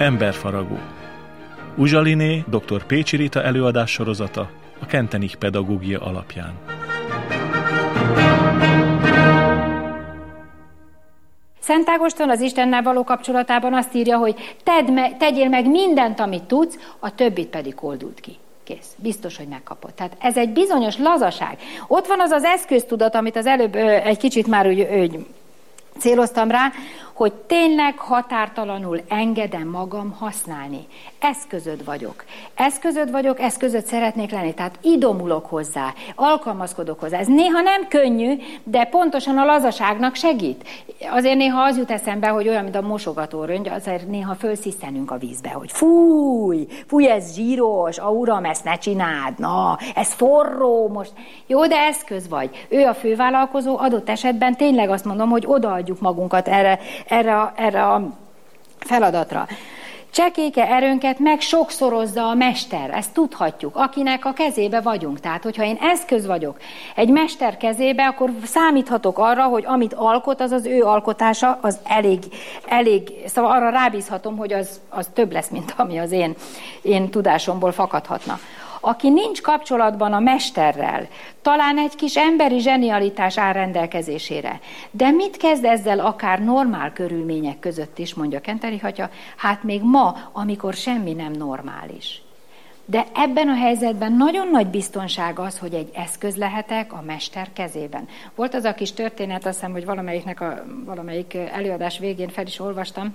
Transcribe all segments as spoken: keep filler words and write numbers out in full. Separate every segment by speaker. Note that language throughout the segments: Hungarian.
Speaker 1: Emberfaragó. Uzsaliné dr. Pécsi Rita előadás sorozata a Kentenich pedagógia alapján.
Speaker 2: Szent Ágoston az Istennel való kapcsolatában azt írja, hogy tedd me, tegyél meg mindent, amit tudsz, a többit pedig olduld ki. Kész. Biztos, hogy megkapod. Tehát ez egy bizonyos lazaság. Ott van az az eszköztudat, amit az előbb ö, egy kicsit már úgy, úgy céloztam rá, hogy tényleg határtalanul engedem magam használni. Eszközöd vagyok. Eszközöd vagyok, eszközöd szeretnék lenni. Tehát idomulok hozzá, alkalmazkodok hozzá. Ez néha nem könnyű, de pontosan a lazaságnak segít. Azért néha az jut eszembe, hogy olyan, mint a mosogató röngy, azért néha fölsziszenünk a vízbe, hogy fúj, fúj, ez zsíros, a uram, ezt ne csináld, na, ez forró most. Jó, de eszköz vagy. Ő a fővállalkozó, adott esetben tényleg azt mondom, hogy odaadjuk magunkat erre, erre, erre a feladatra. Csekéke erőnket meg sokszorozza a mester, ezt tudhatjuk, akinek a kezébe vagyunk. Tehát, hogyha én eszköz vagyok egy mester kezébe, akkor számíthatok arra, hogy amit alkot, az az ő alkotása, az elég, elég szóval arra rábízhatom, hogy az, az több lesz, mint ami az én, én tudásomból fakadhatna. Aki nincs kapcsolatban a mesterrel, talán egy kis emberi zsenialitás áll rendelkezésére. De mit kezd ezzel akár normál körülmények között is, mondja Kentenich atya, hát még ma, amikor semmi nem normális. De ebben a helyzetben nagyon nagy biztonság az, hogy egy eszköz lehetek a mester kezében. Volt az a kis történet, azt hiszem, hogy valamelyiknek a, valamelyik előadás végén fel is olvastam,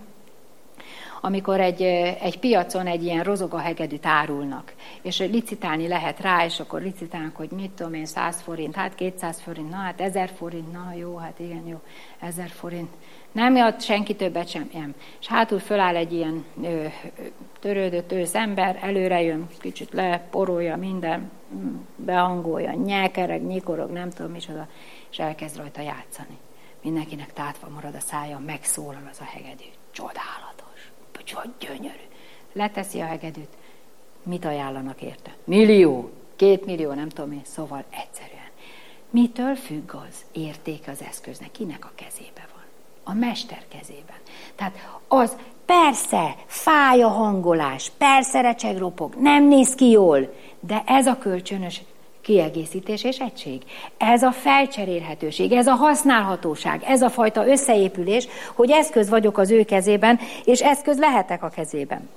Speaker 2: amikor egy, egy piacon egy ilyen rozogahegedűt árulnak, és licitálni lehet rá, és akkor licitálnak, hogy mit tudom én, száz forint, hát kétszáz forint, na hát ezer forint, na jó, hát igen, jó, ezer forint. Nem ad senki többet sem, nem. És hátul föláll egy ilyen ö, törődött ősz ember, előre jön, kicsit leporolja minden, behangolja, nyelkereg, nyikorog, nem tudom micsoda, és elkezd rajta játszani. Mindenkinek tátva marad a szája, megszólal az a hegedű. Csodálatos. Hogy gyönyörű. Leteszi a hegedűt. Mit ajánlanak érte? Millió, két millió, nem tudom én. Szóval egyszerűen. Mitől függ az értéke az eszköznek? Kinek a kezébe van? A mester kezében. Tehát az persze fáj a hangolás, persze recseg, ropog, nem néz ki jól, de ez a kölcsönös kiegészítés és egység. Ez a felcserélhetőség, ez a használhatóság, ez a fajta összeépülés, hogy eszköz vagyok az ő kezében, és eszköz lehetek a kezében.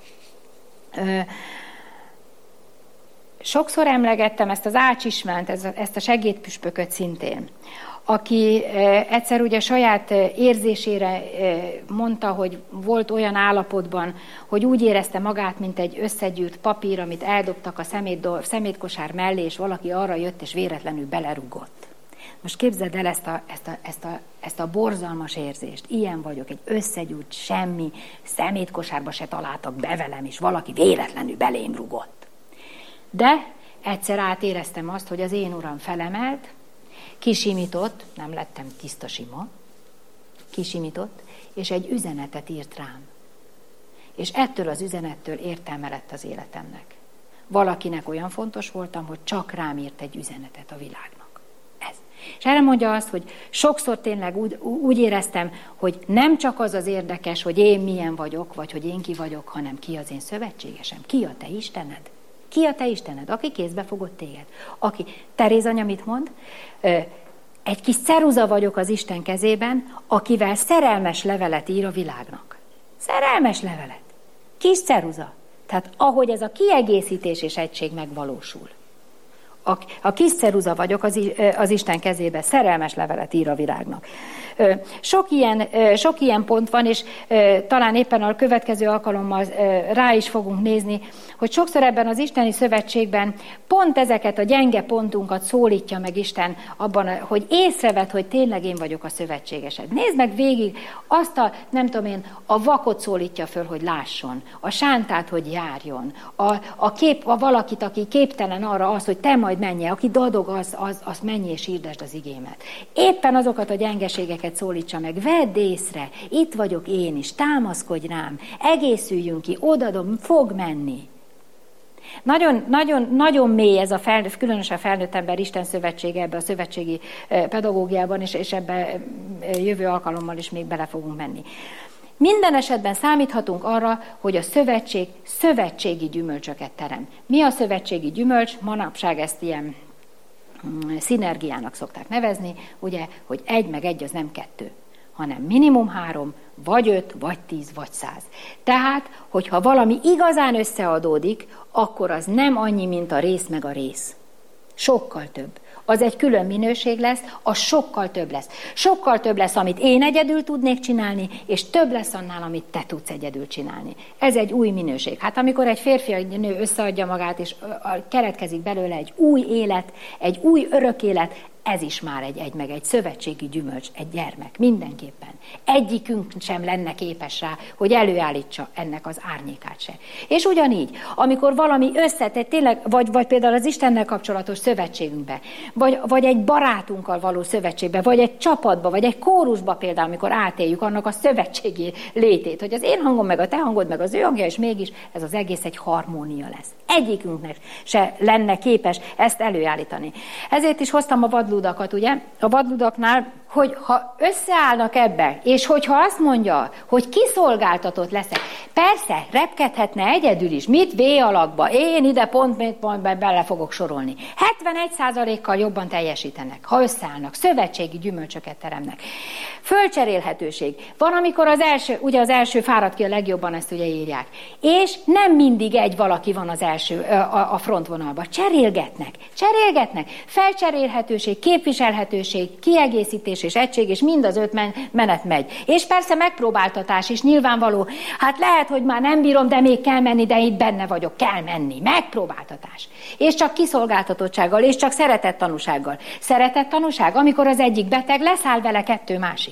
Speaker 2: Sokszor emlegettem ezt az Ács Istvánt, ezt a segédpüspököt szintén, aki egyszer ugye saját érzésére mondta, hogy volt olyan állapotban, hogy úgy érezte magát, mint egy összegyűrt papír, amit eldobtak a szemét, szemétkosár mellé, és valaki arra jött, és véletlenül belerugott. Most képzeld el ezt a, ezt, a, ezt, a, ezt a borzalmas érzést. Ilyen vagyok, egy összegyűrt semmi, szemétkosárba se találtak be velem, és valaki véletlenül belém rugott. De egyszer átéreztem azt, hogy az én uram felemelt, kisimított, nem lettem tiszta sima, kisimított, és egy üzenetet írt rám. És ettől az üzenettől értelme lett az életemnek. Valakinek olyan fontos voltam, hogy csak rám írt egy üzenetet a világnak. Ez. És erre mondja azt, hogy sokszor tényleg úgy, úgy éreztem, hogy nem csak az az érdekes, hogy én milyen vagyok, vagy hogy én ki vagyok, hanem ki az én szövetségesem, ki a te Istened. Ki a te Istened, aki kézbe fogott téged? Aki, Teréz anya mit mond? Egy kis ceruza vagyok az Isten kezében, akivel szerelmes levelet ír a világnak. Szerelmes levelet. Kis ceruza. Tehát ahogy ez a kiegészítés és egység megvalósul. A, a kis ceruza vagyok az, az Isten kezébe, szerelmes levelet ír a világnak. Sok ilyen, sok ilyen pont van, és talán éppen a következő alkalommal rá is fogunk nézni, hogy sokszor ebben az isteni szövetségben pont ezeket a gyenge pontunkat szólítja meg Isten abban, hogy észrevedd, hogy tényleg én vagyok a szövetségesed. Nézd meg végig azt a, nem tudom én, a vakot szólítja föl, hogy lásson, a sántát, hogy járjon, a, a, kép, a valakit, aki képtelen arra az, hogy te majd menj, aki dadog, az, az, az menj és hirdesd az igémet. Éppen azokat a gyengeségeket szólítsa meg, vedd észre, itt vagyok én is, támaszkodj rám, egészüljünk ki, odadom, fog menni. Nagyon, nagyon, nagyon mély ez a felnőtt, különösen a felnőtt ember Isten szövetsége ebbe a szövetségi pedagógiában, és, és ebbe jövő alkalommal is még bele fogunk menni. Minden esetben számíthatunk arra, hogy a szövetség szövetségi gyümölcsöket terem. Mi a szövetségi gyümölcs? Manapság ezt ilyen szinergiának szokták nevezni, ugye, hogy egy meg egy az nem kettő, hanem minimum három, vagy öt, vagy tíz, vagy száz. Tehát, hogyha valami igazán összeadódik, akkor az nem annyi, mint a rész meg a rész. Sokkal több. Az egy külön minőség lesz, az sokkal több lesz. Sokkal több lesz, amit én egyedül tudnék csinálni, és több lesz annál, amit te tudsz egyedül csinálni. Ez egy új minőség. Hát amikor egy férfi, egy nő összeadja magát, és keretkezik belőle egy új élet, egy új örök élet, ez is már egy egy meg egy szövetségi gyümölcs, egy gyermek, mindenképpen. Egyikünk sem lenne képes rá, hogy előállítsa ennek az árnyékát se. És ugyanígy, amikor valami összetett, tényleg, vagy, vagy például az Istennel kapcsolatos szövetségünkbe, vagy, vagy egy barátunkkal való szövetségbe, vagy egy csapatba, vagy egy kórusba például, amikor átéljük annak a szövetségi létét, hogy az én hangom, meg a te hangod, meg az ő hangja, és mégis ez az egész egy harmónia lesz. Egyikünknek se lenne képes ezt előállítani. Ezért is hoztam a vadludakat, ugye? A vadludaknál, hogy ha összeállnak ebbe, és hogyha azt mondja, hogy kiszolgáltatott leszek, persze, repkedhetne egyedül is, mit V alakba, én ide pont, pont bele fogok sorolni. hetvenegy százalékkal jobban teljesítenek, ha összeállnak, szövetségi gyümölcsöket teremnek. Fölcserélhetőség. Van, amikor az első, ugye az első fárad ki a legjobban, ezt ugye írják. És nem mindig egy valaki van az első, a, a frontvonalban. Cserélgetnek, cserélgetnek. Felcserélhetőség, képviselhetőség, kiegészítés és egység, és mind az öt men, menet megy. És persze megpróbáltatás is nyilvánvaló. Hát lehet, hogy már nem bírom, de még kell menni, de itt benne vagyok, kell menni. Megpróbáltatás. És csak kiszolgáltatottsággal, és csak szeretettanúsággal. Szeretettanúság, amikor az egyik beteg, leszáll vele kettő másik.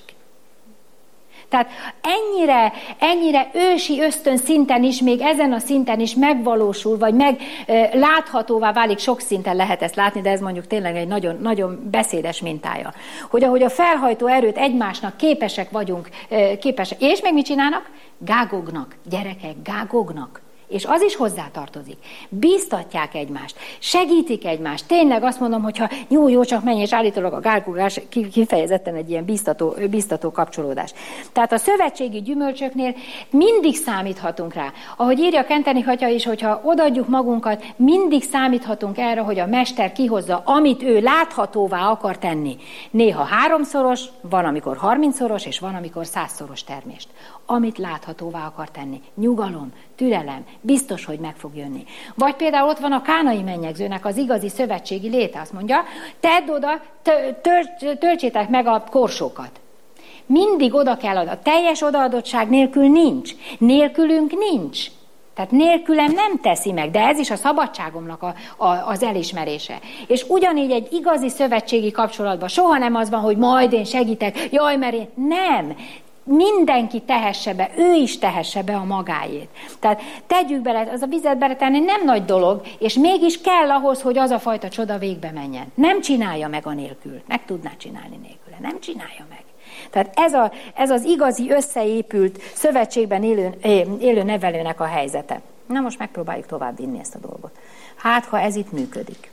Speaker 2: Tehát ennyire, ennyire ősi ösztön szinten is, még ezen a szinten is megvalósul, vagy meg e, láthatóvá válik, sok szinten lehet ezt látni, de ez mondjuk tényleg egy nagyon, nagyon beszédes mintája. Hogy ahogy a felhajtó erőt egymásnak képesek vagyunk, e, képesek, és még mit csinálnak? Gágognak, gyerekek, gágognak. És az is hozzátartozik. Bíztatják egymást, segítik egymást. Tényleg azt mondom, hogyha jó, jó, csak menj, és állítólag a gálgogás kifejezetten egy ilyen bíztató, bíztató kapcsolódás. Tehát a szövetségi gyümölcsöknél mindig számíthatunk rá. Ahogy írja Kentenich atya is, hogyha odaadjuk magunkat, mindig számíthatunk erre, hogy a mester kihozza, amit ő láthatóvá akar tenni. Néha háromszoros, van, amikor harmincszoros, és van, amikor százszoros termést. Amit láthatóvá akar tenni. Nyugalom, türelem, biztos, hogy meg fog jönni. Vagy például ott van a kánai mennyegzőnek az igazi szövetségi léte, azt mondja, tedd oda, töltsétek meg a korsókat. Mindig oda kell adni. A teljes odaadottság nélkül nincs. Nélkülünk nincs. Tehát nélkülem nem teszi meg, de ez is a szabadságomnak a, a, az elismerése. És ugyanígy egy igazi szövetségi kapcsolatban soha nem az van, hogy majd én segítek, jaj, mert én... Nem. Mindenki tehesse be, ő is tehesse be a magáét. Tehát tegyük bele, az a vizet beletenni nem nagy dolog, és mégis kell ahhoz, hogy az a fajta csoda végbe menjen. Nem csinálja meg anélkül. Meg tudná csinálni nélküle. Nem csinálja meg. Tehát ez, a, ez az igazi összeépült szövetségben élő, élő nevelőnek a helyzete. Na most megpróbáljuk tovább vinni ezt a dolgot. Hát, ha ez itt működik.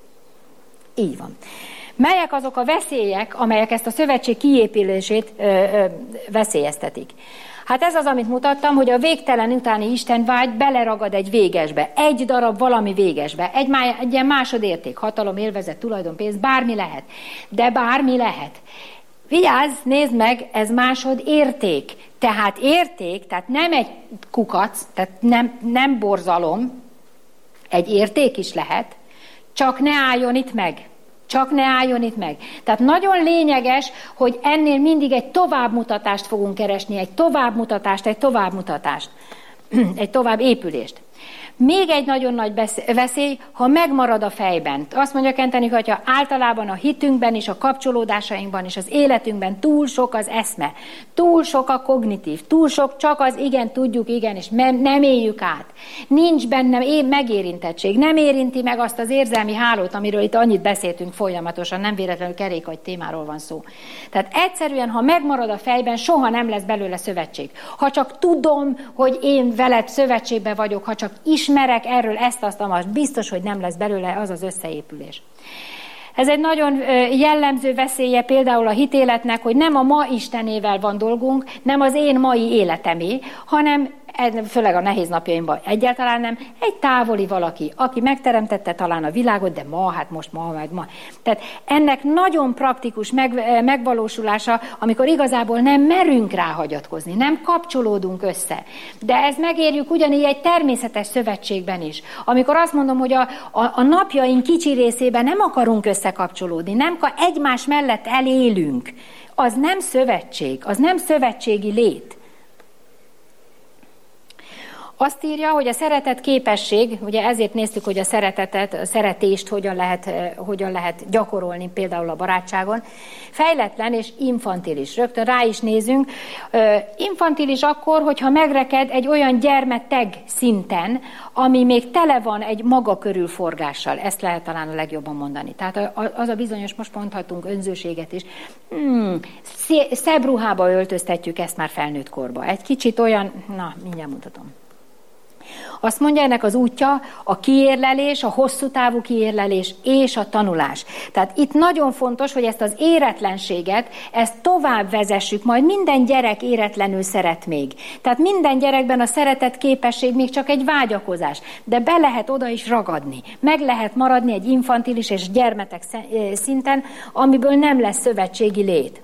Speaker 2: Így van. Melyek azok a veszélyek, amelyek ezt a szövetség kiépülését ö, ö, veszélyeztetik? Hát ez az, amit mutattam, hogy a végtelen utáni istenvágy beleragad egy végesbe, egy darab valami végesbe, egy, má, egy ilyen másodérték, hatalom, élvezet, tulajdon, pénz, bármi lehet, de bármi lehet. Vigyázz, nézd meg, ez másodérték. Tehát érték, tehát nem egy kukac, tehát nem, nem borzalom, egy érték is lehet, csak ne álljon itt meg. Csak ne álljon itt meg. Tehát nagyon lényeges, hogy ennél mindig egy továbbmutatást fogunk keresni, egy továbbmutatást, egy továbbmutatást, egy tovább épülést. Még egy nagyon nagy veszély, ha megmarad a fejben. Azt mondja Kentenich atya, általában a hitünkben és a kapcsolódásainkban és az életünkben túl sok az eszme, túl sok a kognitív, túl sok csak az igen, tudjuk, igen, és nem éljük át. Nincs bennem megérintettség, nem érinti meg azt az érzelmi hálót, amiről itt annyit beszéltünk folyamatosan, nem véletlenül kerékagy témáról van szó. Tehát egyszerűen, ha megmarad a fejben, soha nem lesz belőle szövetség. Ha csak tudom, hogy én veled szövetségben vagyok, ha csak ismerek erről ezt, azt, azt, biztos, hogy nem lesz belőle az az összeépülés. Ez egy nagyon jellemző veszélye például a hitéletnek, hogy nem a ma Istenével van dolgunk, nem az én mai életemé, hanem főleg a nehéz napjaimban egyáltalán nem, egy távoli valaki, aki megteremtette talán a világot, de ma, hát most ma, meg ma. Tehát ennek nagyon praktikus meg, megvalósulása, amikor igazából nem merünk ráhagyatkozni, nem kapcsolódunk össze. De ez megérjük ugyanígy egy természetes szövetségben is. Amikor azt mondom, hogy a, a, a napjaink kicsi részében nem akarunk összekapcsolódni, nem egymás mellett elélünk, az nem szövetség, az nem szövetségi lét. Azt írja, hogy a szeretet képesség, ugye ezért néztük, hogy a szeretetet, a szeretést hogyan lehet, hogyan lehet gyakorolni például a barátságon, fejletlen és infantilis. Rögtön rá is nézünk. Infantilis akkor, hogyha megreked egy olyan gyermeteg szinten, ami még tele van egy maga körülforgással. Ezt lehet talán a legjobban mondani. Tehát az a bizonyos, most mondhatunk önzőséget is. Hmm, szebb ruhába öltöztetjük ezt már felnőtt korba. Egy kicsit olyan, na, mindjárt mutatom. Azt mondja, ennek az útja a kiérlelés, a hosszú távú kiérlelés és a tanulás. Tehát itt nagyon fontos, hogy ezt az éretlenséget, ezt tovább vezessük, majd minden gyerek éretlenül szeret még. Tehát minden gyerekben a szeretet képesség még csak egy vágyakozás, de be lehet oda is ragadni. Meg lehet maradni egy infantilis és gyermetek szinten, amiből nem lesz szövetségi lét.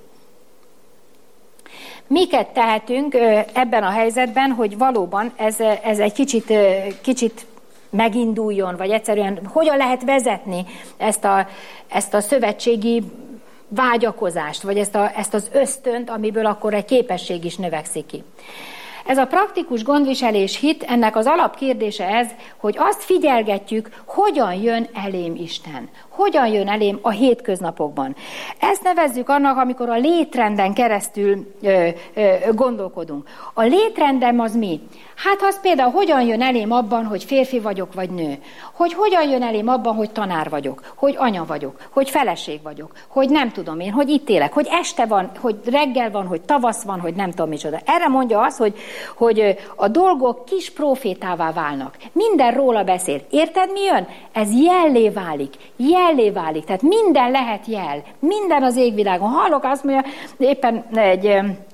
Speaker 2: Miket tehetünk ebben a helyzetben, hogy valóban ez, ez egy kicsit, kicsit meginduljon, vagy egyszerűen hogyan lehet vezetni ezt a, ezt a szövetségi vágyakozást, vagy ezt, a, ezt az ösztönt, amiből akkor egy képesség is növekszik ki. Ez a praktikus gondviselés hit, ennek az alapkérdése ez, hogy azt figyelgetjük, hogyan jön elém Isten. Hogyan jön elém a hétköznapokban. Ezt nevezzük annak, amikor a létrenden keresztül ö, ö, gondolkodunk. A létrendem az mi? Hát az például hogyan jön elém abban, hogy férfi vagyok, vagy nő. Hogy hogyan jön elém abban, hogy tanár vagyok, hogy anya vagyok, hogy feleség vagyok, hogy nem tudom én, hogy itt élek, hogy este van, hogy reggel van, hogy tavasz van, hogy nem tudom micsoda. Erre mondja az, hogy, hogy a dolgok kis profétává válnak. Minden róla beszél. Érted, mi jön? Ez jellé válik. Jellé válik. Tehát minden lehet jel. Minden az égvilágon. Hallok, azt mondja, éppen egy...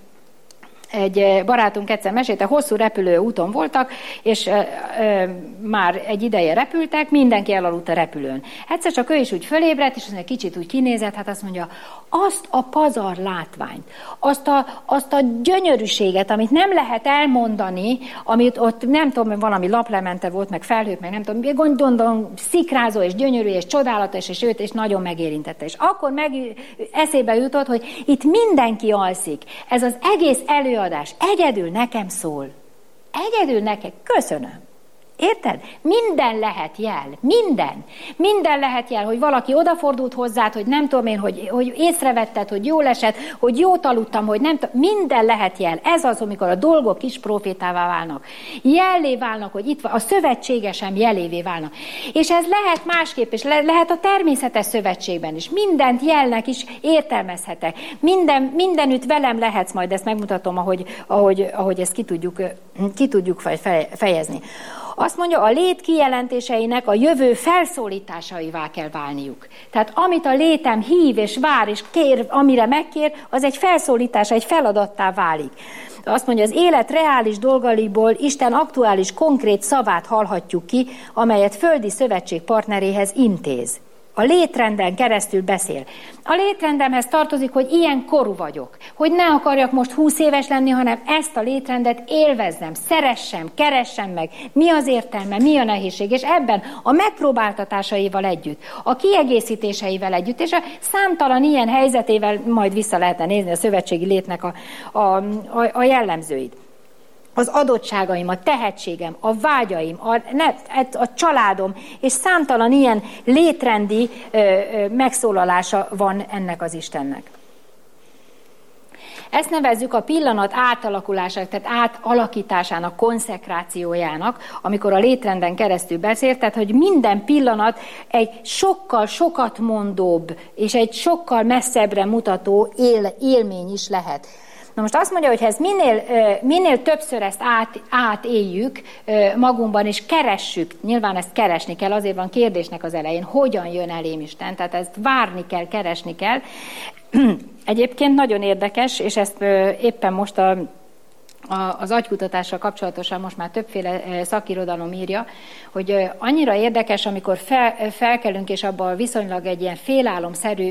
Speaker 2: Egy barátunk egyszer mesélte, hosszú repülő úton voltak, és e, e, már egy ideje repültek, mindenki elaludt a repülőn. Egyszer csak ő is úgy fölébredt, és azt mondja, kicsit úgy kinézett, hát azt mondja, azt a pazar látványt, azt a, azt a gyönyörűséget, amit nem lehet elmondani, amit ott nem tudom, valami laplemente volt, meg felhők, meg nem tudom, gondolom, szikrázó és gyönyörű és csodálatos, és őt és nagyon megérintette. És akkor meg eszébe jutott, hogy itt mindenki alszik. Ez az egész elő egyedül nekem szól. Egyedül nekem. Köszönöm. Érted? Minden lehet jel. Minden. Minden lehet jel, hogy valaki odafordult hozzád, hogy nem tudom én, hogy, hogy észrevetted, hogy jól esett, hogy jót aludtam, hogy nem tudom. Minden lehet jel. Ez az, amikor a dolgok kis profétává válnak. Jellé válnak, hogy itt van, a szövetségesem jelévé válnak. És ez lehet másképp, és le, lehet a természetes szövetségben is. Mindent jelnek is értelmezhetek. Minden, mindenütt velem lehetsz, majd ezt megmutatom, ahogy, ahogy, ahogy ezt ki tudjuk, ki tudjuk fejezni. Azt mondja, a lét kijelentéseinek a jövő felszólításaivá kell válniuk. Tehát amit a létem hív és vár és kér, amire megkér, az egy felszólítása, egy feladattá válik. Azt mondja, az élet reális dolgaiból Isten aktuális, konkrét szavát hallhatjuk ki, amelyet földi szövetség partneréhez intéz. A létrenden keresztül beszél. A létrendemhez tartozik, hogy ilyen korú vagyok, hogy ne akarjak most húsz éves lenni, hanem ezt a létrendet élvezzem, szeressem, keressem meg, mi az értelme, mi a nehézség, és ebben a megpróbáltatásaival együtt, a kiegészítéseivel együtt, és a számtalan ilyen helyzetével majd vissza lehetne nézni a szövetségi létnek a, a, a, a jellemzőit. Az adottságaim, a tehetségem, a vágyaim, a, ne, a családom, és számtalan ilyen létrendi ö, ö, megszólalása van ennek az Istennek. Ezt nevezzük a pillanat átalakulásának, tehát átalakításának, konszekrációjának, amikor a létrenden keresztül beszél, tehát hogy minden pillanat egy sokkal sokat mondóbb, és egy sokkal messzebbre mutató él, élmény is lehet. Na most azt mondja, hogy ha ezt minél, minél többször ezt át, átéljük magunkban, és keressük, nyilván ezt keresni kell, azért van kérdésnek az elején, hogyan jön elém Isten, tehát ezt várni kell, keresni kell. Egyébként nagyon érdekes, és ezt éppen most a az agykutatással kapcsolatosan most már többféle szakirodalom írja, hogy annyira érdekes, amikor fel, felkelünk, és abban viszonylag egy ilyen félálomszerű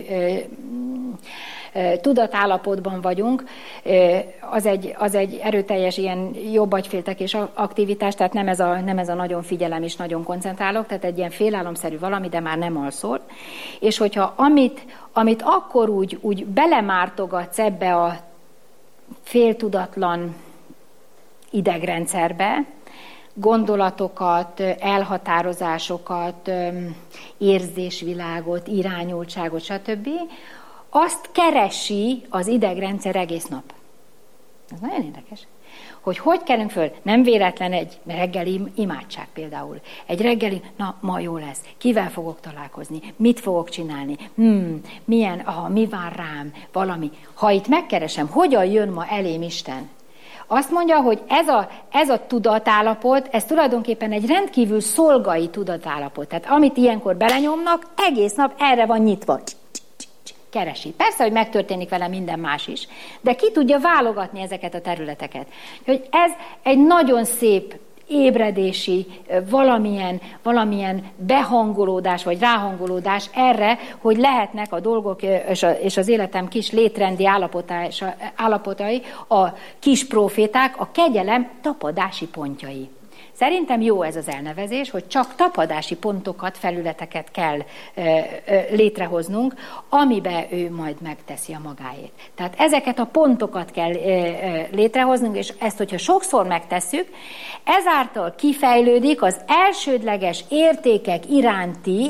Speaker 2: tudatállapotban vagyunk, az egy, az egy erőteljes ilyen jobb agyféltekés aktivitás, tehát nem ez, a, nem ez a nagyon figyelem és nagyon koncentrálok, tehát egy ilyen félálomszerű valami, de már nem alszol. És hogyha amit, amit akkor úgy, úgy belemártogatsz ebbe a féltudatlan idegrendszerbe, gondolatokat, elhatározásokat, érzésvilágot, irányultságot, stb., azt keresi az idegrendszer egész nap. Ez nagyon érdekes. Hogy hogy kelünk föl? Nem véletlen egy reggeli imádság például. Egy reggeli, na, ma jó lesz. Kivel fogok találkozni? Mit fogok csinálni? Hmm, milyen, aha, mi vár rám? Valami. Ha itt megkeresem, hogyan jön ma elém Isten? Azt mondja, hogy ez a, ez a tudatállapot, ez tulajdonképpen egy rendkívül szolgai tudatállapot. Tehát amit ilyenkor belenyomnak, egész nap erre van nyitva. Keresi. Persze, hogy megtörténik vele minden más is, de ki tudja válogatni ezeket a területeket. Hogy ez egy nagyon szép ébredési, valamilyen, valamilyen behangolódás, vagy ráhangolódás erre, hogy lehetnek a dolgok és az életem kis létrendi állapotai, a kis proféták, a kegyelem tapadási pontjai. Szerintem jó ez az elnevezés, hogy csak tapadási pontokat, felületeket kell ö, ö, létrehoznunk, amiben ő majd megteszi a magáét. Tehát ezeket a pontokat kell ö, ö, létrehoznunk, és ezt, hogyha sokszor megtesszük, ezáltal kifejlődik az elsődleges értékek iránti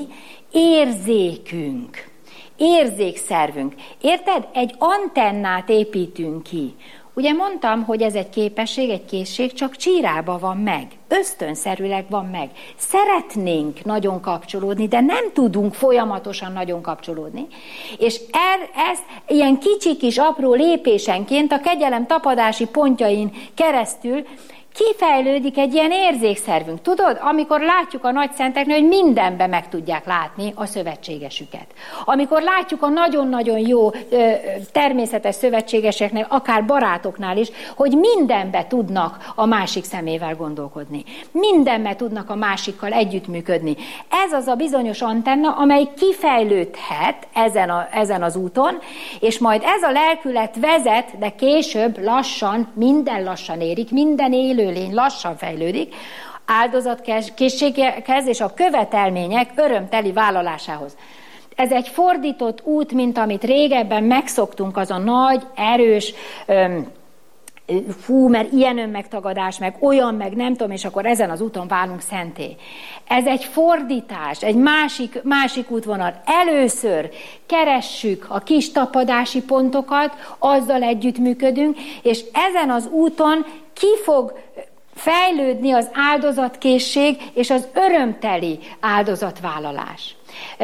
Speaker 2: érzékünk, érzékszervünk. Érted? Egy antennát építünk ki. Ugye mondtam, hogy ez egy képesség, egy készség, csak csírában van meg, ösztönszerűleg van meg. Szeretnénk nagyon kapcsolódni, de nem tudunk folyamatosan nagyon kapcsolódni. És er, ezt ilyen kicsi kis apró lépésenként a kegyelem tapadási pontjain keresztül kifejlődik egy ilyen érzékszervünk. Tudod, amikor látjuk a nagy szenteknél, hogy mindenben meg tudják látni a szövetségesüket. Amikor látjuk a nagyon-nagyon jó természetes szövetségeseknél, akár barátoknál is, hogy mindenben tudnak a másik szemével gondolkodni. Mindenben tudnak a másikkal együttműködni. Ez az a bizonyos antenna, amely kifejlődhet ezen, a, ezen az úton, és majd ez a lelkület vezet, de később lassan, minden lassan érik, minden élő lény lassan fejlődik, áldozatkészséghez és a követelmények örömteli vállalásához. Ez egy fordított út, mint amit régebben megszoktunk, az a nagy, erős, öm, fú, mert ilyen önmegtagadás, meg olyan, meg nem tudom, és akkor ezen az úton válunk szenté. Ez egy fordítás, egy másik, másik útvonal. Először keressük a kis tapadási pontokat, azzal együttműködünk, és ezen az úton ki fog fejlődni az áldozatkészség és az örömteli áldozatvállalás.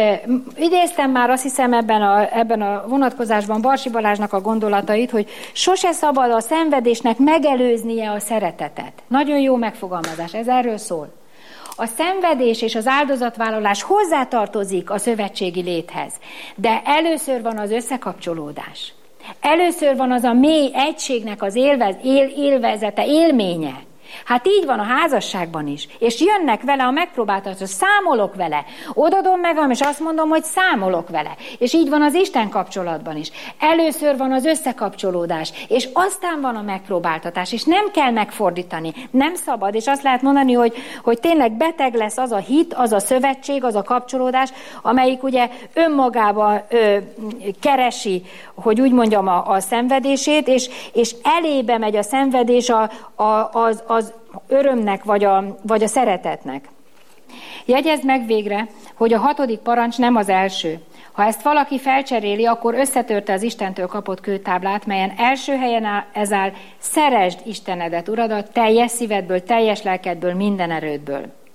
Speaker 2: Idéztem már, azt hiszem, ebben a, ebben a vonatkozásban Barsi Balázsnak a gondolatait, hogy sose szabad a szenvedésnek megelőznie a szeretetet. Nagyon jó megfogalmazás, ez erről szól. A szenvedés és az áldozatvállalás hozzátartozik a szövetségi léthez, de először van az összekapcsolódás. Először van az a mély egységnek az élvez, él, élvezete, élménye. Hát így van a házasságban is. És jönnek vele a megpróbáltatások, számolok vele. Odadom meg, és azt mondom, hogy számolok vele. És így van az Isten kapcsolatban is. Először van az összekapcsolódás, és aztán van a megpróbáltatás, és nem kell megfordítani. Nem szabad, és azt lehet mondani, hogy, hogy tényleg beteg lesz az a hit, az a szövetség, az a kapcsolódás, amelyik ugye önmagában ö, keresi, hogy úgy mondjam, a, a szenvedését, és, és elébe megy a szenvedés a, a, az, az örömnek, vagy a, vagy a szeretetnek. Jegyezd meg végre, hogy a hatodik parancs nem az első. Ha ezt valaki felcseréli, akkor összetörte az Istentől kapott kőtáblát, melyen első helyen áll, ez áll, szeresd Istenedet, Uradat, teljes szívedből, teljes lelkedből, minden erődből.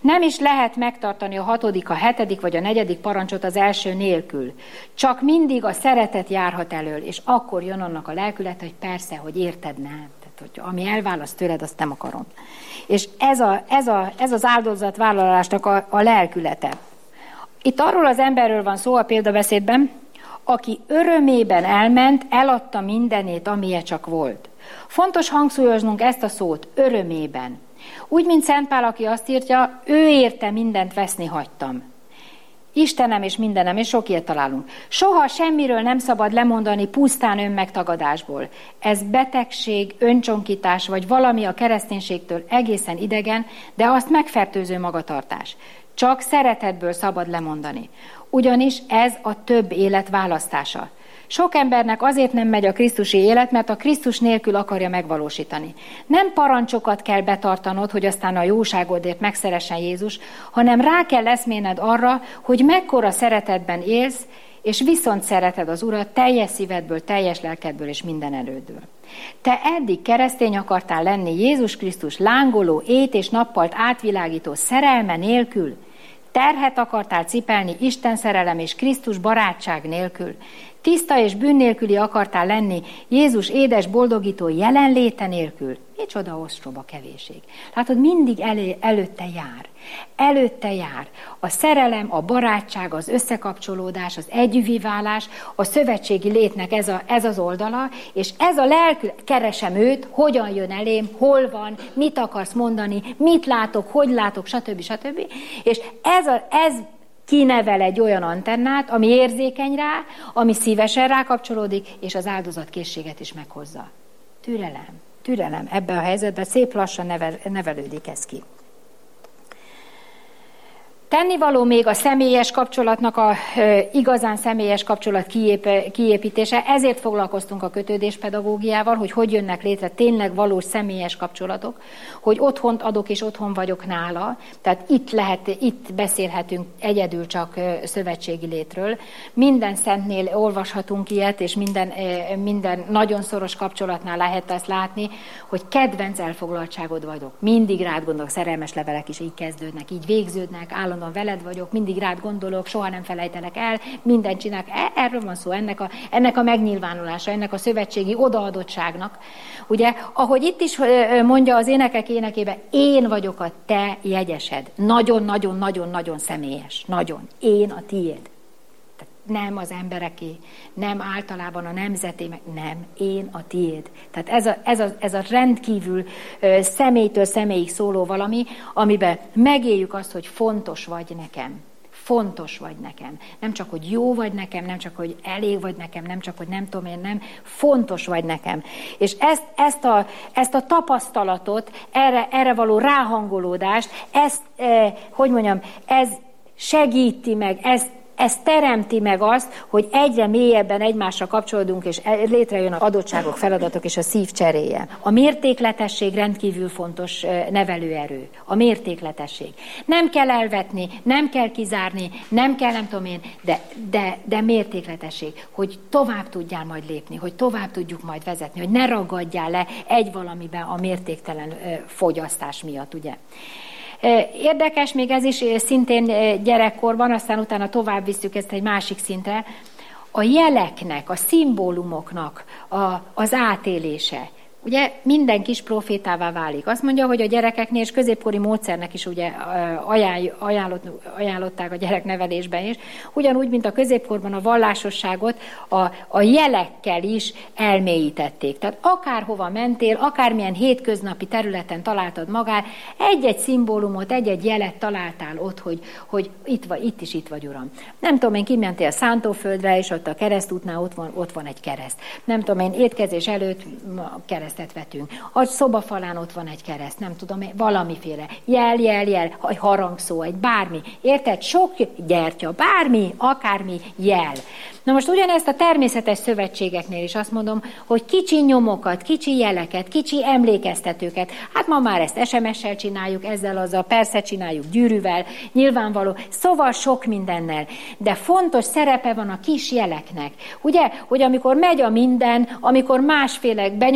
Speaker 2: Nem is lehet megtartani a hatodik, a hetedik vagy a negyedik parancsot az első nélkül. Csak mindig a szeretet járhat elől, és akkor jön annak a lelkület, hogy persze, hogy érted, nem. Tehát, hogy ami elválaszt tőled, azt nem akarom. És ez, a, ez, a, ez az áldozatvállalásnak a, a lelkülete. Itt arról az emberről van szó a példabeszédben, aki örömében elment, eladta mindenét, amilyen csak volt. Fontos hangsúlyoznunk ezt a szót, örömében. Úgy, mint Szent Pál, aki azt írja, ő érte mindent veszni hagytam. Istenem és mindenem, és sok ilyet találunk. Soha semmiről nem szabad lemondani pusztán önmegtagadásból. Ez betegség, öncsonkítás, vagy valami a kereszténységtől egészen idegen, de azt megfertőző magatartás. Csak szeretetből szabad lemondani. Ugyanis ez a több élet választása. Sok embernek azért nem megy a krisztusi élet, mert a Krisztus nélkül akarja megvalósítani. Nem parancsokat kell betartanod, hogy aztán a jóságodért megszeressen Jézus, hanem rá kell eszmélned arra, hogy mekkora szeretetben élsz, és viszont szereted az Urat teljes szívedből, teljes lelkedből és minden erődből. Te eddig keresztény akartál lenni Jézus Krisztus lángoló, ét és nappalt átvilágító szerelme nélkül, terhet akartál cipelni Isten szerelem és Krisztus barátság nélkül, tiszta és bűn nélküli akartál lenni Jézus édes boldogító jelenléte nélkül. Micsoda ostoba kevésség. Látod, mindig elő, előtte jár. Előtte jár a szerelem, a barátság, az összekapcsolódás, az együviválás, a szövetségi létnek ez, a, ez az oldala, és ez a lelkül, keresem őt, hogyan jön elém, hol van, mit akarsz mondani, mit látok, hogy látok, stb. stb. És ez, a, ez kinevel egy olyan antennát, ami érzékeny rá, ami szívesen rákapcsolódik, és az áldozatkészséget is meghozza. Türelem, türelem. Ebben a helyzetben szép lassan nevel, nevelődik ez ki. Tennivaló még a személyes kapcsolatnak, a e, igazán személyes kapcsolat kiép, kiépítése. Ezért foglalkoztunk a kötődéspedagógiával, hogy hogy jönnek létre tényleg valós személyes kapcsolatok, hogy otthont adok és otthon vagyok nála. Tehát itt, lehet, itt beszélhetünk egyedül csak szövetségi létről. Minden szentnél olvashatunk ilyet, és minden, minden nagyon szoros kapcsolatnál lehet ezt látni, hogy kedvenc elfoglaltságod vagyok. Mindig rád gondolok, szerelmes levelek is így kezdődnek, így végződnek, állandóan veled vagyok, mindig rád gondolok, soha nem felejtelek el, mindent csinálok. Erről van szó, ennek a, ennek a megnyilvánulása, ennek a szövetségi odaadottságnak. Ugye, ahogy itt is mondja az énekek énekében, én vagyok a te jegyesed. Nagyon-nagyon-nagyon-nagyon személyes. Nagyon. Én a tiéd. Tehát nem az embereké, nem általában a nemzeté, nem, én a tiéd. Tehát ez a, ez a, ez a rendkívül személytől személyig szóló valami, amiben megéljük azt, hogy fontos vagy nekem. Fontos vagy nekem. Nem csak, hogy jó vagy nekem, nem csak, hogy elég vagy nekem, nem csak, hogy nem tudom én, nem. Fontos vagy nekem. És ezt, ezt, a, ezt a tapasztalatot, erre, erre való ráhangolódást, ezt, eh, hogy mondjam, ez segíti meg, ez Ez teremti meg azt, hogy egyre mélyebben egymásra kapcsolódunk, és létrejön az adottságok, feladatok és a szív cseréje. A mértékletesség rendkívül fontos nevelőerő. A mértékletesség. Nem kell elvetni, nem kell kizárni, nem kell nem tudom én, de, de, de mértékletesség, hogy tovább tudjál majd lépni, hogy tovább tudjuk majd vezetni, hogy ne ragadjál le egy valamiben a mértéktelen fogyasztás miatt, ugye. Érdekes, még ez is szintén gyerekkorban, aztán utána tovább visszük ezt egy másik szintre, a jeleknek, a szimbólumoknak a, az átélése. Ugye minden kis profétává válik. Azt mondja, hogy a gyerekeknél és középkori módszernek is ugye ajánl, ajánlott, ajánlották a gyereknevelésben is, ugyanúgy, mint a középkorban a vallásosságot a, a jelekkel is elmélyítették. Tehát akárhova mentél, akármilyen hétköznapi területen találtad magát, egy-egy szimbólumot, egy-egy jelet találtál ott, hogy, hogy itt, vagy, itt is itt vagy, Uram. Nem tudom én, kimentél Szántóföldre, és ott a keresztútnál ott van, ott van egy kereszt. Nem tudom én, étkezés előtt kereszt vetünk. A szobafalán ott van egy kereszt, nem tudom, valamiféle jel, jel, jel, egy harangszó, egy bármi. Érted? Sok gyertya, bármi, akármi jel. Na most ugyanezt a természetes szövetségeknél is azt mondom, hogy kicsi nyomokat, kicsi jeleket, kicsi emlékeztetőket, hát ma már ezt es em es-sel csináljuk, ezzel azzal, persze csináljuk gyűrűvel, nyilvánvaló, szóval sok mindennel, de fontos szerepe van a kis jeleknek. Ugye, hogy amikor megy a minden, amikor másféle benyomások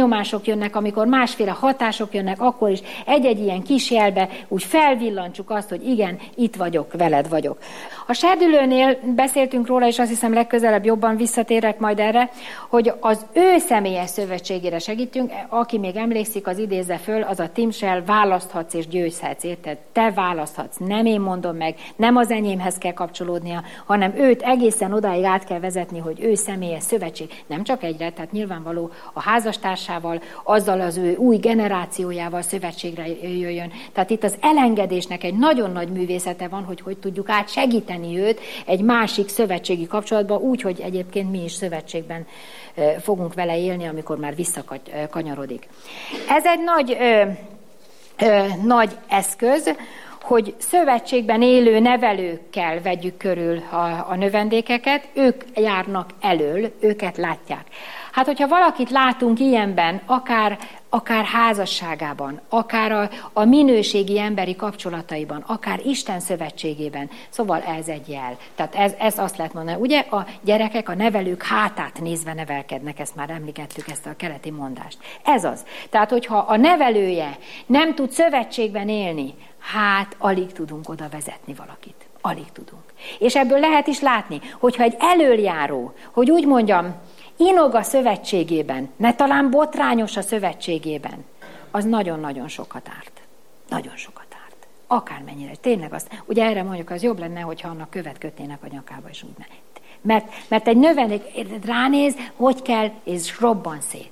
Speaker 2: pillanások jönnek, amikor másféle hatások jönnek, akkor is egy-egy ilyen kis jelbe úgy felvillantsuk azt, hogy igen, itt vagyok, veled vagyok. A serdülőnél beszéltünk róla, és azt hiszem legközelebb jobban visszatérek majd erre, hogy az ő személyes szövetségére segítünk, aki még emlékszik, az idézze föl, az a Timsel, választhatsz és győzhetsz, érted? Te választhatsz, nem én mondom meg, nem az enyémhez kell kapcsolódnia, hanem őt egészen odáig át kell vezetni, hogy ő személyes szövetség, nem csak egyre, tehát nyilvánvaló a házastársával, azzal az ő új generációjával szövetségre jöjjön. Tehát itt az elengedésnek egy nagyon nagy művészete van, hogy hogy tudjuk átsegíteni őt egy másik szövetségi kapcsolatban, úgy, hogy egyébként mi is szövetségben fogunk vele élni, amikor már visszakanyarodik. Ez egy nagy, ö, ö, nagy eszköz, hogy szövetségben élő nevelőkkel vegyük körül a, a növendékeket, ők járnak elől, őket látják. Hát, hogyha valakit látunk ilyenben, akár, akár házasságában, akár a, a minőségi emberi kapcsolataiban, akár Isten szövetségében, szóval ez egy jel. Tehát ez, ez azt lehet mondani. Ugye a gyerekek, a nevelők hátát nézve nevelkednek, ezt már említettük, ezt a keleti mondást. Ez az. Tehát, hogyha a nevelője nem tud szövetségben élni, hát alig tudunk oda vezetni valakit. Alig tudunk. És ebből lehet is látni, hogyha egy elöljáró, hogy úgy mondjam, inog a szövetségében, ne talán botrányos a szövetségében, az nagyon-nagyon sokat árt. Nagyon sokat árt. Akármennyire. Tényleg azt, ugye erre mondjuk, az jobb lenne, hogyha annak követ kötnének a nyakába, és úgy megy. Mert, mert egy növendék ránéz, hogy kell, és robban szét.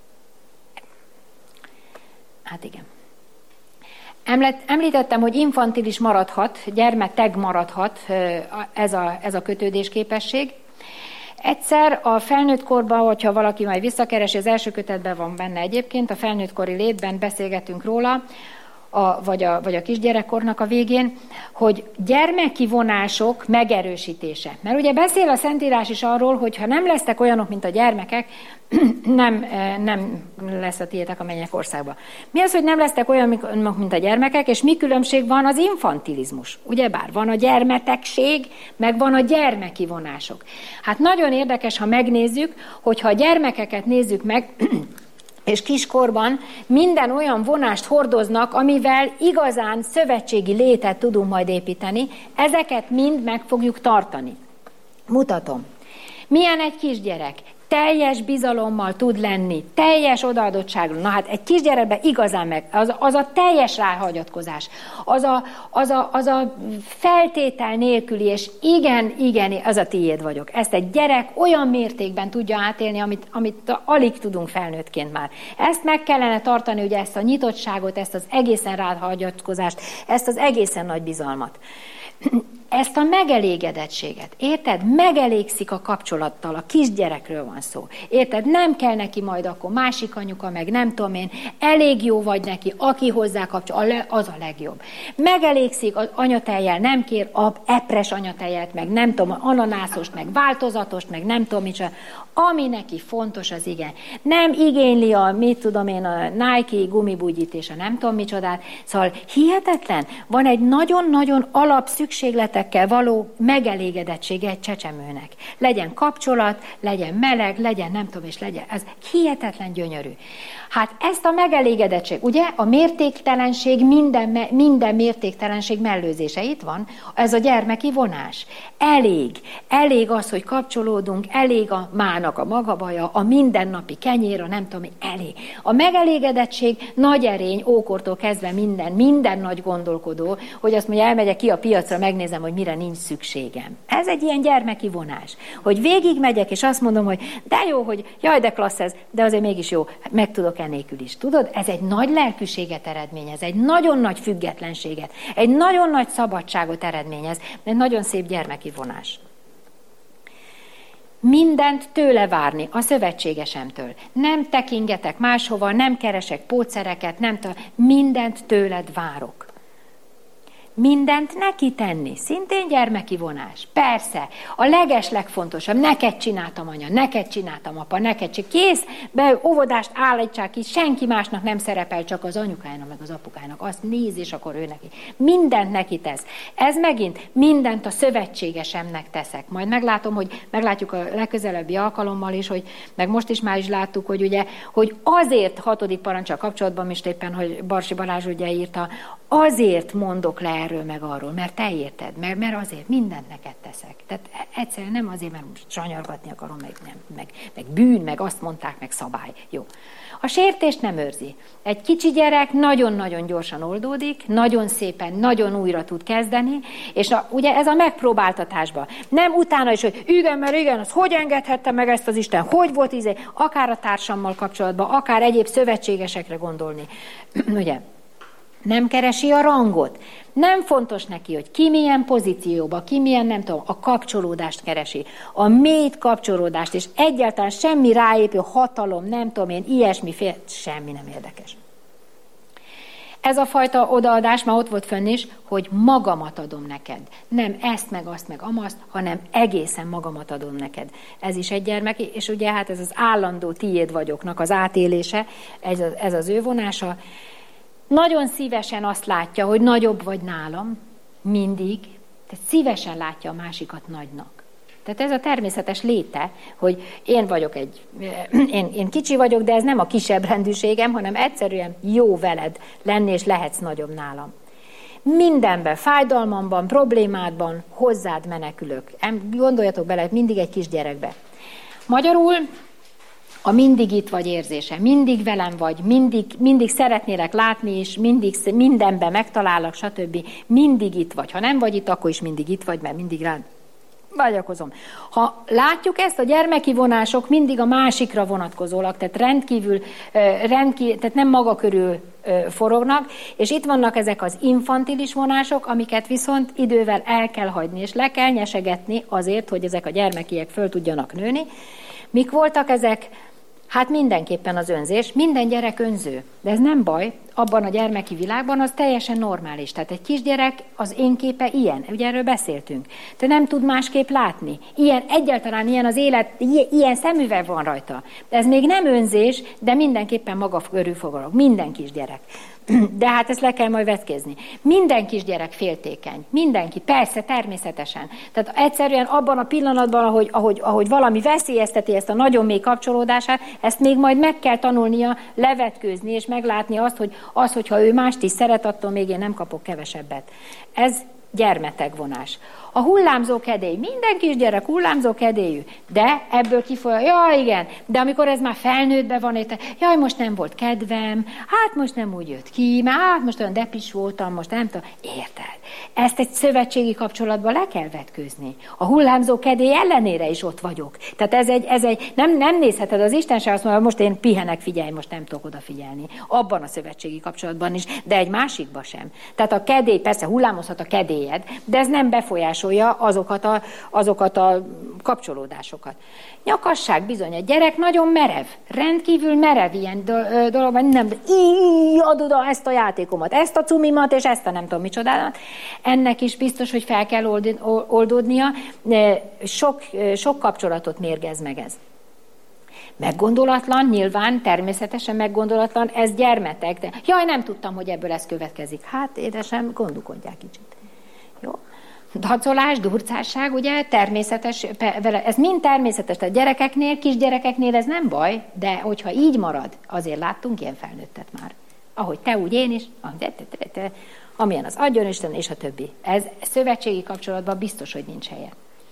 Speaker 2: Hát igen. Említettem, hogy infantilis maradhat, gyermeteg maradhat ez a, ez a kötődésképesség. Egyszer a felnőtt korban, hogyha valaki majd visszakeresi, az első kötetben van benne egyébként, a felnőttkori létben beszélgetünk róla, a, vagy, a, vagy a kisgyerekkornak a végén, hogy gyermeki vonások megerősítése. Mert ugye beszél a Szentírás is arról, hogy ha nem lesztek olyanok, mint a gyermekek, nem, nem lesz a tiétek a mennyek országba. Mi az, hogy nem lesztek olyanok, mint a gyermekek, és mi különbség van? Az infantilizmus. Ugyebár van a gyermetegség, meg van a gyermeki vonások. Hát nagyon érdekes, ha megnézzük, hogyha a gyermekeket nézzük meg, és kiskorban minden olyan vonást hordoznak, amivel igazán szövetségi létet tudunk majd építeni, ezeket mind meg fogjuk tartani. Mutatom. Milyen egy kisgyerek? Teljes bizalommal tud lenni, teljes odaadottságról. Na hát egy kisgyerekben igazán meg, az, az a teljes ráhagyatkozás, az a, az, a, az a feltétel nélküli, és igen, igen, az a tiéd vagyok. Ezt egy gyerek olyan mértékben tudja átélni, amit, amit alig tudunk felnőttként már. Ezt meg kellene tartani, ugye ezt a nyitottságot, ezt az egészen ráhagyatkozást, ezt az egészen nagy bizalmat. Ezt a megelégedettséget, érted? Megelégszik a kapcsolattal, a kisgyerekről van szó. Érted? Nem kell neki majd akkor másik anyuka, meg nem tudom én, elég jó vagy neki, aki hozzá kapcsol, az a legjobb. Megelégszik az anyatejjel, nem kér a epres anyatejet, meg nem tudom, ananászost, meg változatost, meg nem tudom micsoda. Ami neki fontos, az igen. Nem igényli a, mit tudom én, a Nike gumibugyit és a nem tudom micsodát. Szóval hihetetlen, van egy nagyon-nagyon alap szükségletekkel való megelégedettsége egy csecsemőnek. Legyen kapcsolat, legyen meleg, legyen nem tudom, és legyen. Ez hihetetlen gyönyörű. Hát ezt a megelégedettség, ugye a mértéktelenség, minden, minden mértéktelenség mellőzése itt van, ez a gyermeki vonás. Elég, elég az, hogy kapcsolódunk, elég a mának a maga baja, a mindennapi kenyér, a nem tudom, elég. A megelégedettség nagy erény, ókortól kezdve minden, minden nagy gondolkodó, hogy azt mondja, elmegyek ki a piacra, megnézem, hogy mire nincs szükségem. Ez egy ilyen gyermeki vonás, hogy végigmegyek, és azt mondom, hogy de jó, hogy jaj, de klassz ez, de azért mégis jó, meg tudok enélkül is. Tudod, ez egy nagy lelkűséget eredményez, egy nagyon nagy függetlenséget, egy nagyon nagy szabadságot eredményez, egy nagyon szép gyermeki vonás. Mindent tőle várni, a szövetségesemtől. Nem tekingetek máshova, nem keresek pótszereket, nem t- mindent tőled várok. mindent neki tenni, szintén gyermeki vonás. Persze, a leges legfontosabb, neked csináltam anya, neked csináltam apa, neked csináltam. Kész, be óvodást állítsák ki, senki másnak nem szerepel, csak az anyukájának, meg az apukájának. Azt néz, és akkor ő neki. Mindent neki tesz. Ez megint mindent a szövetségesemnek teszek. Majd meglátom, hogy meglátjuk a legközelebbi alkalommal is, hogy meg most is már is láttuk, hogy ugye, hogy azért hatodik parancsal kapcsolatban is éppen, hogy Barsi Balázs ugye írta, azért mondok le erről meg arról, mert te érted, mert, mert azért mindent neked teszek. Tehát egyszerűen nem azért, mert most sanyargatni akarom, meg, nem, meg, meg bűn, meg azt mondták, meg szabály. Jó. A sértést nem őrzi. Egy kicsi gyerek nagyon-nagyon gyorsan oldódik, nagyon szépen, nagyon újra tud kezdeni, és a, ugye ez a megpróbáltatásban. Nem utána is, hogy igen, mert igen, az hogy engedhette meg ezt az Isten, hogy volt íze, akár a társammal kapcsolatban, akár egyéb szövetségesekre gondolni. Ugye? Nem keresi a rangot. Nem fontos neki, hogy ki milyen pozícióba, ki milyen, nem tudom, a kapcsolódást keresi. A mély kapcsolódást, és egyáltalán semmi ráépő hatalom, nem tudom én, ilyesmi, fél, semmi nem érdekes. Ez a fajta odaadás már ott volt fönn is, hogy magamat adom neked. Nem ezt, meg azt, meg amazt, hanem egészen magamat adom neked. Ez is egy gyermek, és ugye hát ez az állandó tiéd vagyoknak az átélése, ez, ez az ő vonása. Nagyon szívesen azt látja, hogy nagyobb vagy nálam, mindig, tehát szívesen látja a másikat nagynak. Tehát ez a természetes léte, hogy én vagyok egy, én, én kicsi vagyok, de ez nem a kisebb rendűségem, hanem egyszerűen jó veled lenni, és lehetsz nagyobb nálam. Mindenben, fájdalmamban, problémádban hozzád menekülök. Gondoljatok bele, mindig egy kisgyerekbe. Magyarul a mindig itt vagy érzése, mindig velem vagy, mindig, mindig szeretnélek látni, és mindig mindenben megtalállak, stb. Mindig itt vagy. Ha nem vagy itt, akkor is mindig itt vagy, mert mindig rád vágyakozom. Ha látjuk ezt, a gyermeki vonások mindig a másikra vonatkozólag, tehát rendkívül, rendkívül tehát nem maga körül forognak, és itt vannak ezek az infantilis vonások, amiket viszont idővel el kell hagyni, és le kell nyesegetni azért, hogy ezek a gyermekiek föl tudjanak nőni. Mik voltak ezek? Hát mindenképpen az önzés. Minden gyerek önző, de ez nem baj. Abban a gyermeki világban az teljesen normális. Tehát egy kisgyerek, az én képe ilyen. Ugye erről beszéltünk. Te nem tud másképp látni. Ilyen, egyáltalán ilyen az élet, ilyen szemüveg van rajta. Ez még nem önzés, de mindenképpen maga körül foglalok. Minden kisgyerek. De hát ezt le kell majd vetkézni. Minden kisgyerek féltékeny. Mindenki. Persze, természetesen. Tehát egyszerűen abban a pillanatban, ahogy, ahogy, ahogy valami veszélyezteti ezt a nagyon mély kapcsolódását, ezt még majd meg kell tanulnia levetkőzni, és meglátni azt, hogy az, hogyha ő mást is szeret, attól még én nem kapok kevesebbet. Ez gyermetegvonás. A hullámzó kedély. Minden kisgyerek hullámzó kedélyű, de ebből kifolyó, ja igen, de amikor ez már felnőttbe van, jaj, most nem volt kedvem, hát most nem úgy jött ki, mert hát most olyan depis voltam, most nem tudom, érted? Ezt egy szövetségi kapcsolatban le kell vetkőzni. A hullámzó kedély ellenére is ott vagyok. Tehát ez egy, ez egy nem, nem nézheted, az Isten se azt mondja, most én pihenek, figyelj, most nem tudok odafigyelni. Abban a szövetségi kapcsolatban is, de egy másikban sem. Tehát a kedély, persze hullámozhat a kedélyed, de ez nem befolyásolja azokat a, azokat a kapcsolódásokat. Nyakasság bizony, egy gyerek nagyon merev, rendkívül merev ilyen dologban, nem, így adod ezt a játékomat, ezt a cumimat, és ezt a nem tudom micsodámat. Ennek is biztos, hogy fel kell oldódnia, sok, sok kapcsolatot mérgez meg ez. Meggondolatlan, nyilván, természetesen meggondolatlan, ez gyermetek. De, jaj, nem tudtam, hogy ebből ez következik. Hát, édesem, gondolkodjál kicsit. Jó? Dacolás, durcásság, ugye, természetes, ez mind természetes, tehát gyerekeknél, kisgyerekeknél ez nem baj, de hogyha így marad, azért láttunk ilyen felnőttet már. Ahogy te, úgy én is, amilyen az adjon Isten, és a többi. Ez szövetségi kapcsolatban biztos, hogy nincs helye.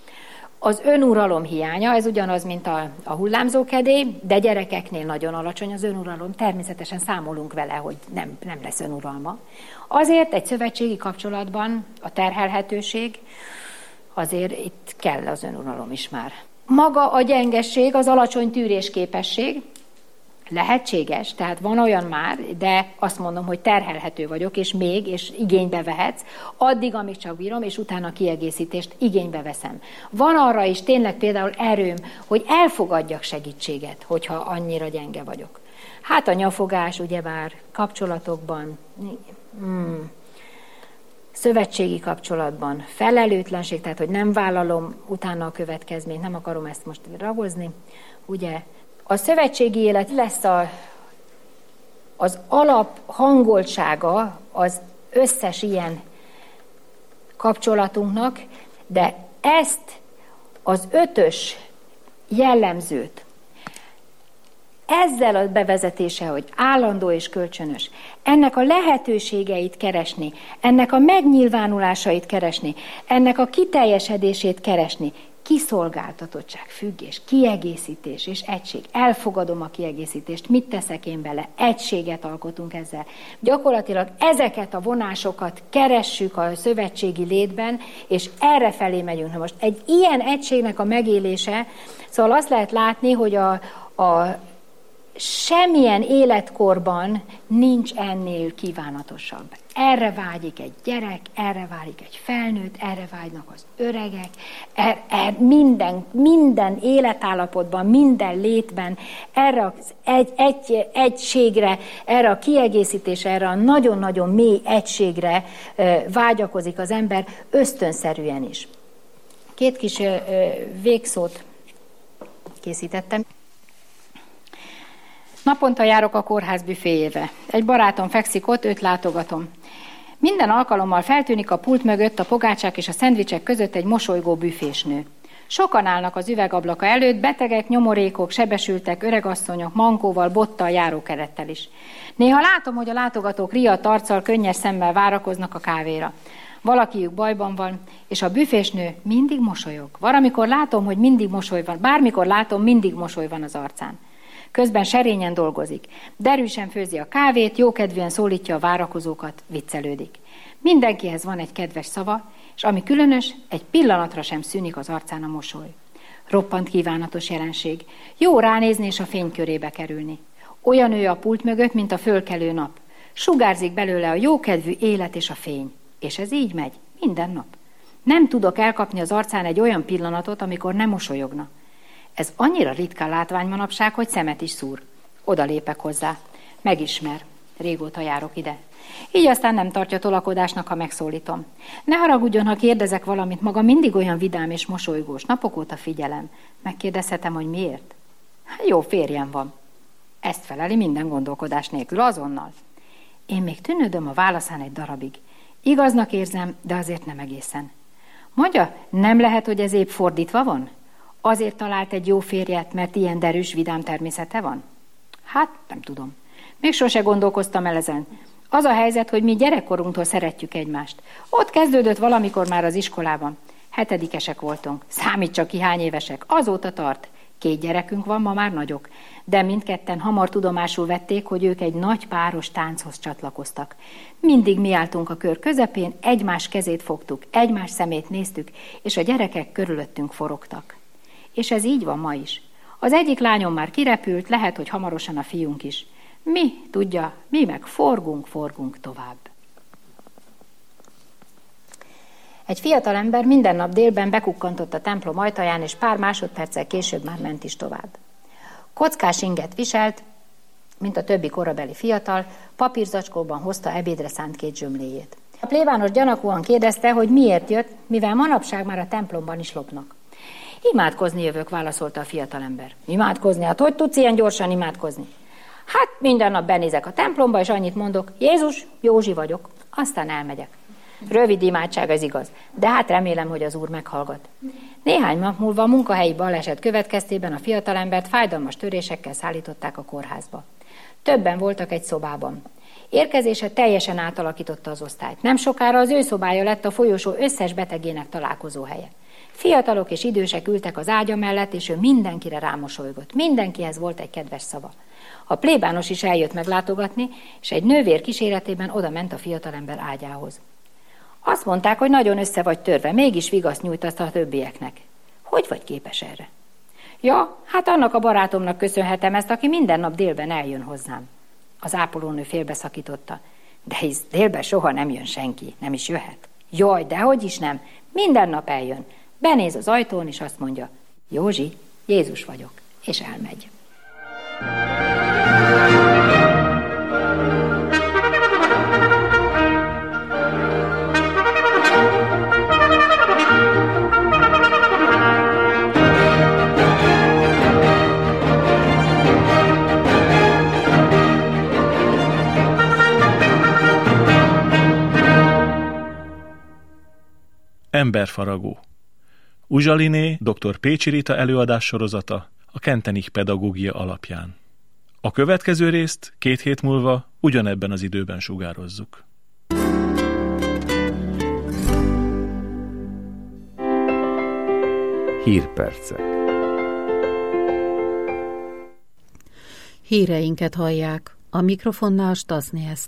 Speaker 2: Az önuralom hiánya, ez ugyanaz, mint a, a hullámzó kedély, de gyerekeknél nagyon alacsony az önuralom, természetesen számolunk vele, hogy nem, nem lesz önuralma. Azért egy szövetségi kapcsolatban a terhelhetőség, azért itt kell az önuralom is már. Maga a gyengesség, az alacsony tűrésképesség, lehetséges, tehát van olyan már, de azt mondom, hogy terhelhető vagyok, és még, és igénybe vehetsz, addig, amíg csak bírom, és utána a kiegészítést igénybe veszem. Van arra is tényleg például erőm, hogy elfogadjak segítséget, hogyha annyira gyenge vagyok. Hát a nyafogás, ugyebár kapcsolatokban, hmm. szövetségi kapcsolatban felelőtlenség, tehát hogy nem vállalom utána a következményt, nem akarom ezt most ragozni, ugye. A szövetségi élet lesz a, az alap hangoltsága az összes ilyen kapcsolatunknak, de ezt az ötös jellemzőt, ezzel a bevezetése, hogy állandó és kölcsönös, ennek a lehetőségeit keresni, ennek a megnyilvánulásait keresni, ennek a kiteljesedését keresni, kiszolgáltatottság, függés, kiegészítés és egység. Elfogadom a kiegészítést, mit teszek én bele? Egységet alkotunk ezzel. Gyakorlatilag ezeket a vonásokat keressük a szövetségi létben, és erre felé megyünk. Na most egy ilyen egységnek a megélése, szóval azt lehet látni, hogy a, a semmilyen életkorban nincs ennél kívánatosabb. Erre vágyik egy gyerek, erre vágyik egy felnőtt, erre vágynak az öregek, er, er, minden, minden életállapotban, minden létben, erre az egy, egy, egységre, erre a kiegészítésre, erre a nagyon-nagyon mély egységre vágyakozik az ember ösztönszerűen is. Két kis végszót készítettem. Naponta járok a kórház büféjébe. Egy barátom fekszik ott, őt látogatom. Minden alkalommal feltűnik a pult mögött, a pogácsák és a szendvicsek között egy mosolygó büfésnő. Sokan állnak az üvegablaka előtt, betegek, nyomorékok, sebesültek, öregasszonyok, mankóval, bottal, járókerettel is. Néha látom, hogy a látogatók riadt arccal, könnyes szemmel várakoznak a kávéra. Valakiük bajban van, és a büfésnő mindig mosolyog. Valamikor látom, hogy mindig mosoly van, bármikor látom, mindig mosoly van az arcán. Közben serényen dolgozik. Derűsen főzi a kávét, jókedvűen szólítja a várakozókat, viccelődik. Mindenkihez van egy kedves szava, és ami különös, egy pillanatra sem szűnik az arcán a mosoly. Roppant kívánatos jelenség. Jó ránézni és a fénykörébe kerülni. Olyan ő a pult mögött, mint a fölkelő nap. Sugárzik belőle a jókedvű élet és a fény. És ez így megy, minden nap. Nem tudok elkapni az arcán egy olyan pillanatot, amikor nem mosolyogna. Ez annyira ritkán látvány manapság, hogy szemet is szúr. Oda lépek hozzá. Megismer. Régóta járok ide. Így aztán nem tartja tolakodásnak, ha megszólítom. Ne haragudjon, ha kérdezek valamit, maga mindig olyan vidám és mosolygós. Napok óta figyelem. Megkérdezhetem, hogy miért? Jó férjem van. Ezt feleli minden gondolkodás nélkül, azonnal. Én még tűnődöm a válaszán egy darabig. Igaznak érzem, de azért nem egészen. Mondja, nem lehet, hogy ez épp fordítva van? Azért talált egy jó férjet, mert ilyen derűs, vidám természete van? Hát, nem tudom. Még sose gondolkoztam el ezen. Az a helyzet, hogy mi gyerekkorunktól szeretjük egymást. Ott kezdődött valamikor már az iskolában. Hetedikesek voltunk. Számít csak ki, hány évesek. Azóta tart. Két gyerekünk van, ma már nagyok. De mindketten hamar tudomásul vették, hogy ők egy nagy páros tánchoz csatlakoztak. Mindig mi álltunk a kör közepén, egymás kezét fogtuk, egymás szemét néztük, és a gyerekek körülöttünk forogtak. És ez így van ma is. Az egyik lányom már kirepült, lehet, hogy hamarosan a fiunk is. Mi, tudja, mi meg forgunk, forgunk tovább. Egy fiatalember minden nap délben bekukkantott a templom ajtaján, és pár másodperccel később már ment is tovább. Kockás inget viselt, mint a többi korabeli fiatal, papírzacskóban hozta ebédre szánt két zsömléjét. A plébános gyanakúan kérdezte, hogy miért jött, mivel manapság már a templomban is lopnak. Imádkozni jövök, válaszolta a fiatalember. Imádkozni? Hát hogy tudsz ilyen gyorsan imádkozni? Hát minden nap benézek a templomba, és annyit mondok, Jézus, Józsi vagyok, aztán elmegyek. Rövid imádság, ez igaz, de hát remélem, hogy az Úr meghallgat. Néhány nap múlva a munkahelyi baleset következtében a fiatalembert fájdalmas törésekkel szállították a kórházba. Többen voltak egy szobában. Érkezése teljesen átalakította az osztályt. Nem sokára az ő szobája lett a folyosó összes betegének találkozó helye. Fiatalok és idősek ültek az ágya mellett, és ő mindenkire rámosolygott. Mindenkihez volt egy kedves szava. A plébános is eljött meglátogatni, és egy nővér kíséretében oda ment a fiatalember ágyához. Azt mondták, hogy nagyon össze vagy törve, mégis vigaszt nyújtasz a többieknek. Hogy vagy képes erre? Ja, hát annak a barátomnak köszönhetem ezt, aki minden nap délben eljön hozzám. Az ápolónő félbeszakította. De hisz délben soha nem jön senki, nem is jöhet. Jaj, dehogy is nem, minden nap eljön. Benéz az ajtón, és azt mondja, Józsi, Jézus vagyok, és elmegy.
Speaker 1: Emberfaragó. Uzsaliné doktor Pécsi Rita előadássorozata a Kentenich pedagógia alapján. A következő részt két hét múlva ugyanebben az időben sugározzuk.
Speaker 3: Hírpercek.
Speaker 4: Híreinket hallják. A mikrofonnál Stasny